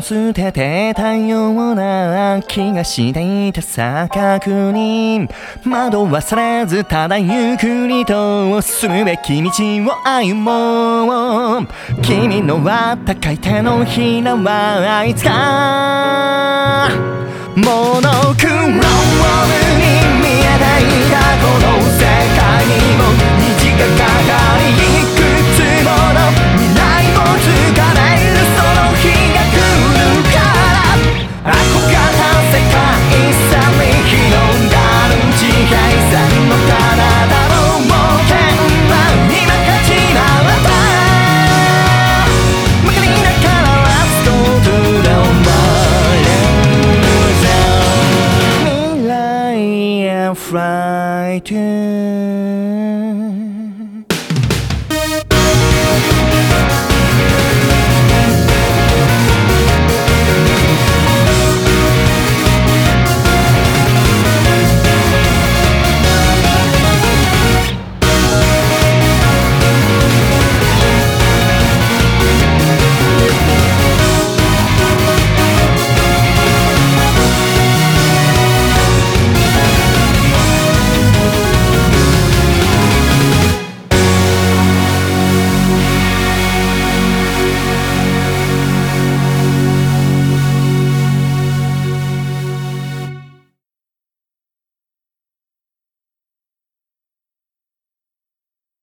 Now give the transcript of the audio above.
を捨ててたような気がしていた錯覚に惑わされずただゆっくりと進むべき道を歩もう。君のあったかい手のひらはいつかモノクロームに見えていたこの世界にも虹がかかりいくつもの未来をつかめるその日が来るから憧れた世界さに広がる地平線の彼方の冒険は今始まった曲がりながらラストトゥthe world未来へ Fly to